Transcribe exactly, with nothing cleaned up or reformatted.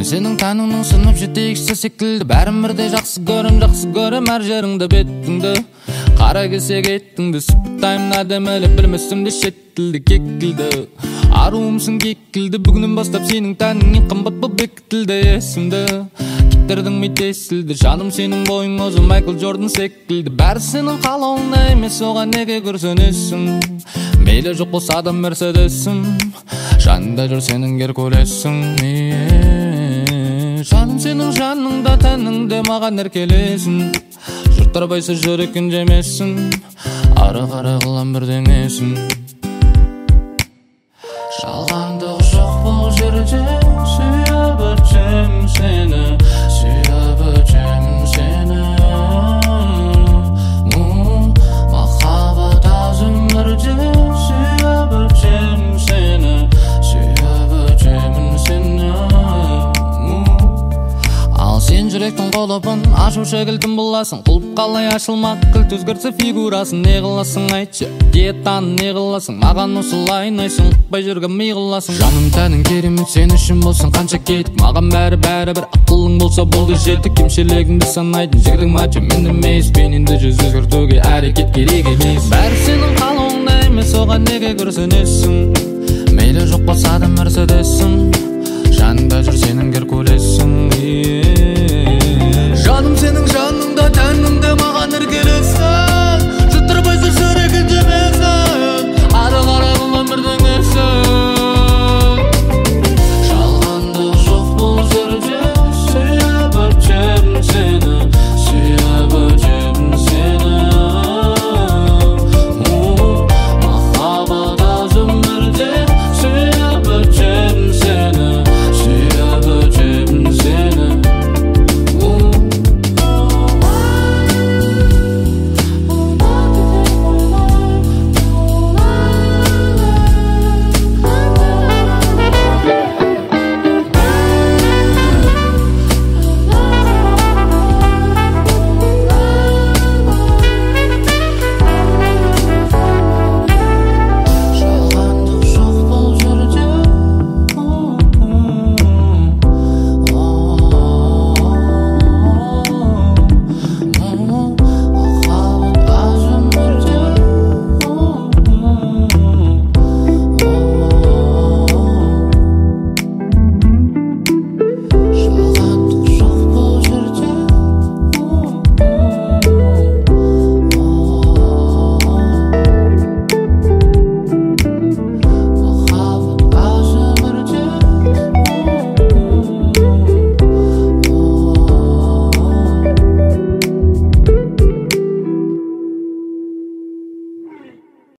сенің тәніңнің сынып жетекшісі секілді, бәрін бірдей жақсы көрім, жақсы көрім әр жеріңді бетіңді. Қара кесе кеттіңді, сыпыттаймын әдемілі, білмесімді шет тілді кекілді. Аруымсың кекілді, бүгіннен бастап сенің тәнің ең қымбат бұл бекітілді есімді. Кектердің ми тесілді, жаным сенің бойың өзі Майкл Джордан секілді. Бәрі сенің қалауыңда емес, оған неге көрсінесің? Мейлі жоқ болса да мерседесім, жанында жүр сенің Геркулесің. Жаным сенің жаныңда, тәніңде маған еркелесін. Жұрттар байса жүрекін жемесін, ары-қары қылам бірдеңесін. Жалғандық жоқ бұл жерде, сүйіп өтем сені, сүйіп өтем сені. Махаббат аз өмірде, сүйіп өтем сені, сүйіп өтемін сені. Ал сен жүректің қолыбын ашу шегілтін боласың, құлып қалай ашылмақ кілт өзгерсе фигурасын. Не қыласың айтшы, диетаны не қыласың, маған осылай ұнайсың, ұқпай жүрген ми қыласың. Жаным тәнің керемет, сен үшін болсын қанша кетік, маған бәрі-бәрі бір ақылың болса болды жетік. Кемшілігіңді санайтын жігдің мачо мен емес, пеніңді жүз өзгертуге әрекет керек емес. Бәрі сенің қалауыңда емес, оған неге көрсінесің? Мейлі жоқ болса да мерседесім, жанында жүр сенің Геркулесің.